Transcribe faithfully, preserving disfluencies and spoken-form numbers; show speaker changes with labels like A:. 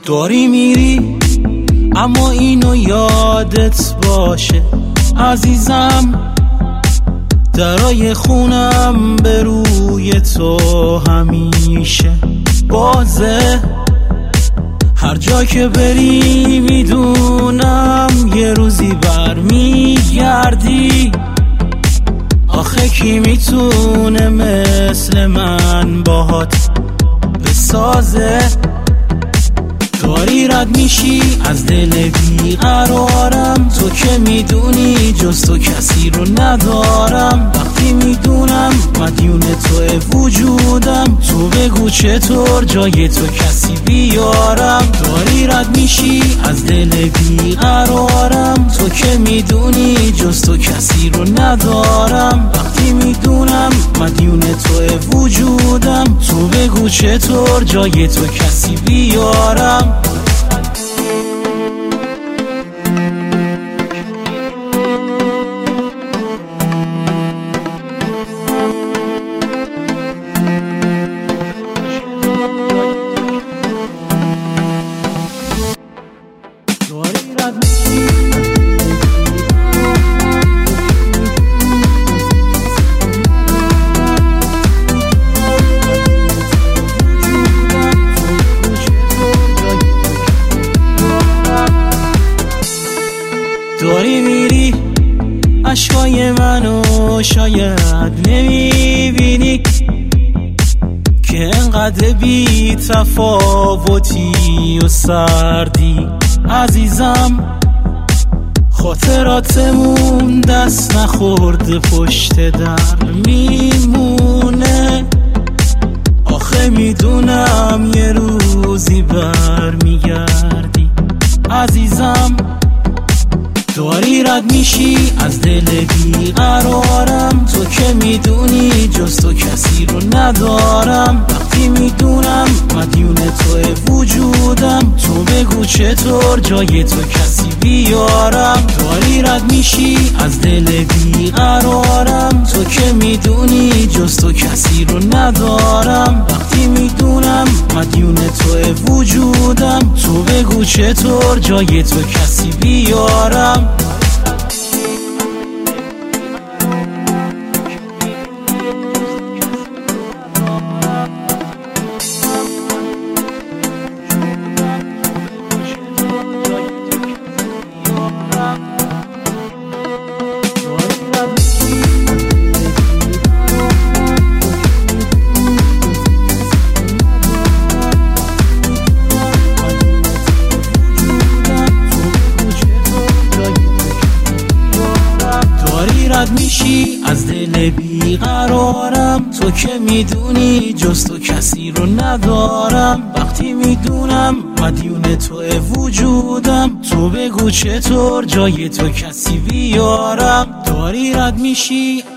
A: داری میری اما اینو یادت باشه عزیزم، درای خونم به روی تو همیشه بازه. هر جا که بری میدونم یه روزی برمیگردی. آخه کی میتونه مثل من باهات بسازه؟ داری رد میشی از دل بیقرارم، تو که میدونی جز تو کسی رو ندارم. وقتی میدونم مدیون توی وجودم، تو بگو چطور جای تو کسی بیارم. داری رد میشی از دل بیقرارم، تو که میدونی جز تو کسی رو ندارم. وقتی میدونم مدیون توی وجودم، تو بگو چطور جای تو کسی بیارم. داری میری عشقای منو شاید نمیبینی که انقدر بی تفاوتی و سردی عزیزم. خاطراتمون دست نخورده پشت در میمونه. آخه میدونم یه روزی برمیگردی عزیزم. داری رد میشی از دل بیقرارم، تو که میدونی جز تو کسی رو ندارم. وقتی میدونم مدیون توی وجودم، تو بگو چطور جای تو کسی بیارم. داری رد میشی از دل بیقرارم، تو که میدونی جز تو کسی رو ندارم. وقتی میدونم مدیون توی وجودم، تو بگو چطور جای تو کسی بیارم. رد میشی از دل بیقرارم، تو که میدونی جز تو کسی رو ندارم. وقتی میدونم مدیون توی وجودم، تو بگو چطور جای تو کسی بیارم. داری رد میشی